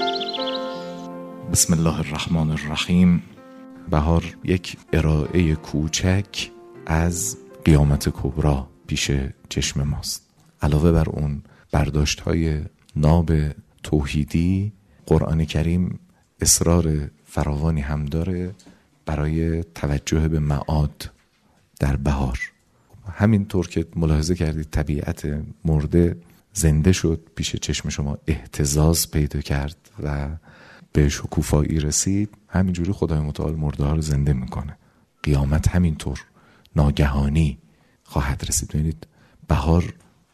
بسم الله الرحمن الرحیم. بهار یک ارائه کوچک از قیامت کبری پیش چشم ماست. علاوه بر اون برداشت‌های ناب توحیدی، قرآن کریم اصرار فراوانی هم داره برای توجه به معاد در بهار. همینطور که ملاحظه کردید طبیعت مرده زنده شد، پیش چشم شما اهتزاز پیدا کرد و به شکوفایی رسید، همینجوری خدای متعال مرده ها رو زنده میکنه. قیامت همینطور ناگهانی خواهد رسید. ببینید بهار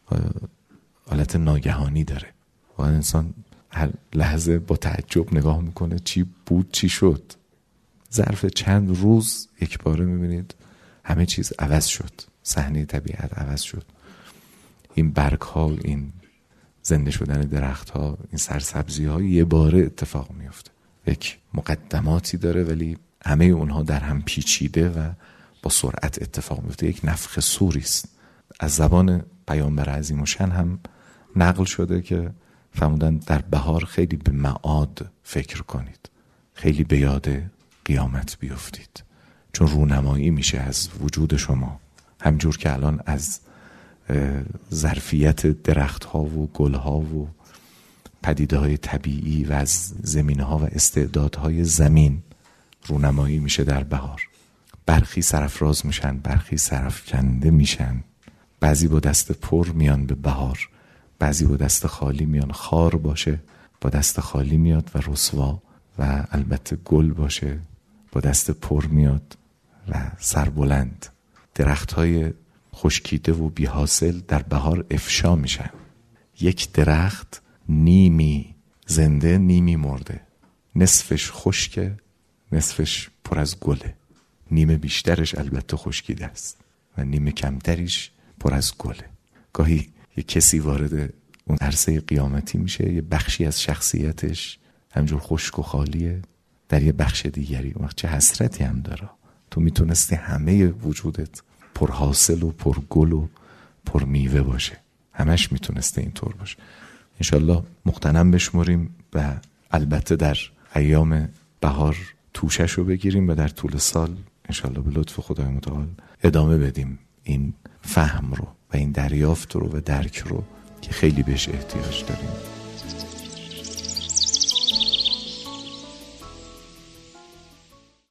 حالت ناگهانی داره و انسان هر لحظه با تعجب نگاه میکنه چی بود چی شد. ظرف چند روز یک باره میبینید همه چیز عوض شد، صحنه طبیعت عوض شد. این برگ ها، این زنده شدن درخت ها، این سرسبزی ها یه باره اتفاق میفته. یک مقدماتی داره ولی همه اونها در هم پیچیده و با سرعت اتفاق میفته. یک نفخ صوری است. از زبان پیامبر عظیم الشأن هم نقل شده که فرمودن در بهار خیلی به معاد فکر کنید، خیلی به یاد قیامت بیفتید، چون رونمایی میشه از وجود شما. همجور که الان از ظرفیت درخت ها و گل ها و پدیده های طبیعی و از زمینه ها و استعدادهای زمین رونمایی میشه در بهار. برخی سرافراز میشن، برخی سرافکنده میشن. بعضی با دست پر میان به بهار، بعضی با دست خالی میان. خار باشه با دست خالی میاد و رسوا، و البته گل باشه با دست پر میاد و سربلند. درخت های خشکیده و بی حاصل در بهار افشا میشن. یک درخت نیمی زنده نیمی مرده، نصفش خشکه نصفش پر از گله، نیمه بیشترش البته خشکیده است و نیمه کمتریش پر از گله. گاهی یک کسی وارد اون عرصه قیامتی میشه، یه بخشی از شخصیتش همجور خشک و خالیه، در یه بخش دیگری وقت چه حسرتی هم داره. تو میتونستی همه وجودت پرحاصل و پرگل و پرمیوه باشه، همش میتونسته اینطور باشه. انشالله مغتنم بشمریم و البته در ایام بهار توشش رو بگیریم و در طول سال انشالله به لطف خدای متعال ادامه بدیم این فهم رو و این دریافت رو و درک رو که خیلی بهش احتیاج داریم.